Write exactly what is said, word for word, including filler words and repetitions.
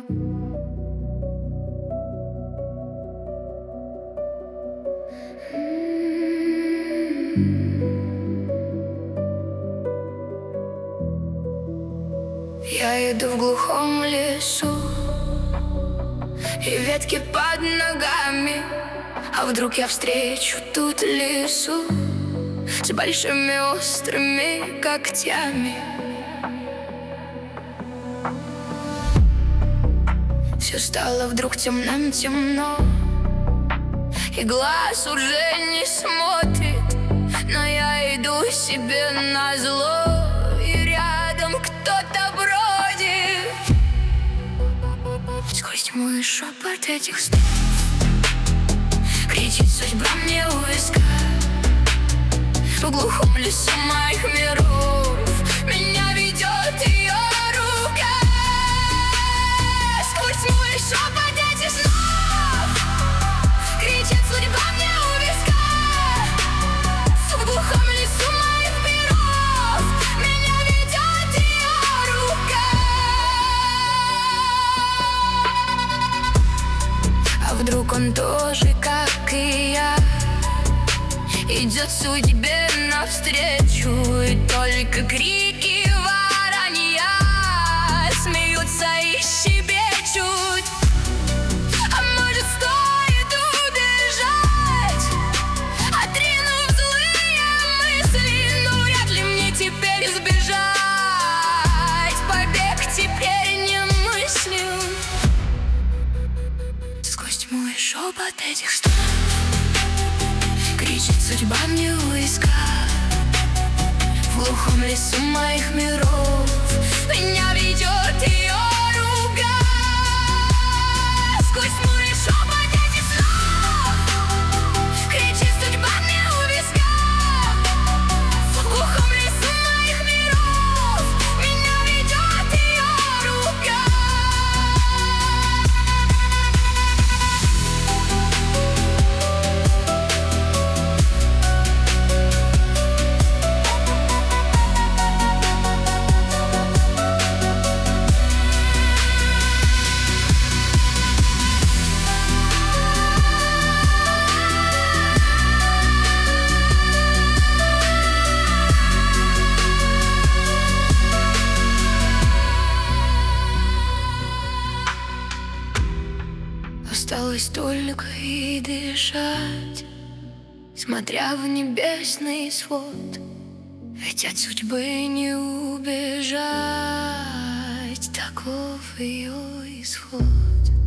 Я иду в глухом лесу, и ветки под ногами. А вдруг я встречу тут лису с большими острыми когтями? Все стало вдруг темным-темно, и глаз уже не смотрит. Но я иду себе назло, и рядом кто-то бродит. Сквозь тьму и шепот этих слов кричит судьба мне у виска. В глухом лесу моих миров меня ведет ее рука. Сквозь тьму и шепот этих слов кричит судьба мне у виска. В глухом лесу моих миров меня ведет ее рука. А вдруг он тоже, как и я, идет судьбе навстречу, и только крики воронья смеются и щебечут. А может, стоит убежать, отринув злые мысли? Но вряд ли мне теперь избежать. Побег теперь не мыслим. Сквозь тьму и шепот этих слов кричит судьба мне у виска. В глухом лесу моих миров меня ведет ее рука. Сквозь тьму и шепот этих слов кричит судьба мне у виска. В глухом лесу моих миров меня ведет ее рука. Осталось только и дышать, смотря в небесный свод. Ведь от судьбы не убежать, таков ее исход.